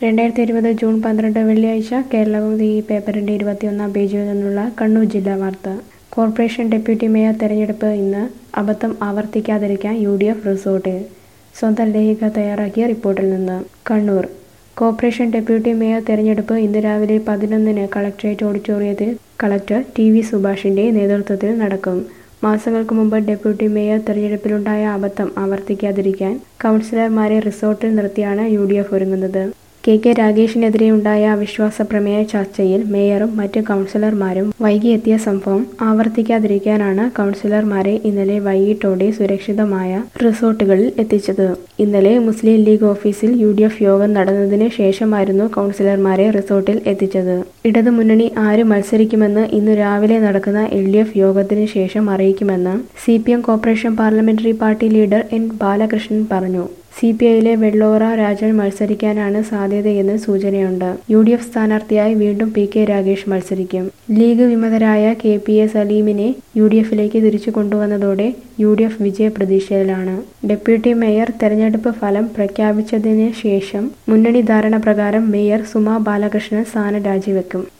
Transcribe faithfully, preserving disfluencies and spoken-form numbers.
രണ്ടായിരത്തി ഇരുപത് ജൂൺ പന്ത്രണ്ട് വെള്ളിയാഴ്ച കേരളകൗമുദി ഈ പേപ്പറിന്റെ ഇരുപത്തിയൊന്നാം പേജിൽ നിന്നുള്ള കണ്ണൂർ ജില്ലാ വാർത്ത. കോർപ്പറേഷൻ ഡെപ്യൂട്ടി മേയർ തെരഞ്ഞെടുപ്പ് ഇന്ന്. അബദ്ധം ആവർത്തിക്കാതിരിക്കാൻ യു ഡി എഫ് റിസോർട്ടിൽ. സ്വന്തം ലേഖിക തയ്യാറാക്കിയ റിപ്പോർട്ടിൽ നിന്ന്. കണ്ണൂർ. കോർപ്പറേഷൻ ഡെപ്യൂട്ടി മേയർ തെരഞ്ഞെടുപ്പ് ഇന്ന് രാവിലെ പതിനൊന്നിന് കളക്ടറേറ്റ് ഓഡിറ്റോറിയത്തിൽ കളക്ടർ ടി വി സുഭാഷിന്റെ നേതൃത്വത്തിൽ നടക്കും. മാസങ്ങൾക്ക് മുമ്പ് ഡെപ്യൂട്ടി മേയർ തെരഞ്ഞെടുപ്പിലുണ്ടായ അബദ്ധം ആവർത്തിക്കാതിരിക്കാൻ കൗൺസിലർമാരെ റിസോർട്ടിൽ നിർത്തിയാണ് യു ഡി എഫ് ഒരുങ്ങുന്നത്. കെ കെ രാഗേഷിനെതിരെയുണ്ടായ അവിശ്വാസ പ്രമേയ ചർച്ചയിൽ മേയറും മറ്റ് കൗൺസിലർമാരും വൈകിയെത്തിയ സംഭവം ആവർത്തിക്കാതിരിക്കാനാണ് കൗൺസിലർമാരെ ഇന്നലെ വൈകിട്ടോടെ സുരക്ഷിതമായ റിസോർട്ടുകളിൽ എത്തിച്ചത്. ഇന്നലെ മുസ്ലിം ലീഗ് ഓഫീസിൽ യു ഡി എഫ് യോഗം നടന്നതിന് ശേഷമായിരുന്നു കൗൺസിലർമാരെ റിസോർട്ടിൽ എത്തിച്ചത്. ഇടതുമുന്നണി ആര് മത്സരിക്കുമെന്ന് ഇന്നു രാവിലെ നടക്കുന്ന എൽ ഡി എഫ് യോഗത്തിന് ശേഷം അറിയിക്കുമെന്ന് C P M corporation parliamentary party leader N Balakrishnan പറഞ്ഞു. സി പി ഐയിലെ വെള്ളോറ രാജൻ മത്സരിക്കാനാണ് സാധ്യതയെന്ന് സൂചനയുണ്ട്. യു ഡി എഫ് സ്ഥാനാർത്ഥിയായി വീണ്ടും പി കെ രാഗേഷ് മത്സരിക്കും. ലീഗ് വിമതരായ കെ പി എ സലീമിനെ യു ഡി എഫിലേക്ക് തിരിച്ചു കൊണ്ടുവന്നതോടെ യു ഡി എഫ് വിജയപ്രതീക്ഷയിലാണ്. ഡെപ്യൂട്ടി മേയർ തെരഞ്ഞെടുപ്പ് ഫലം പ്രഖ്യാപിച്ചതിന് ശേഷം മുന്നണി ധാരണ പ്രകാരം മേയർ സുമാ ബാലകൃഷ്ണൻ സ്ഥാനം രാജിവെക്കും.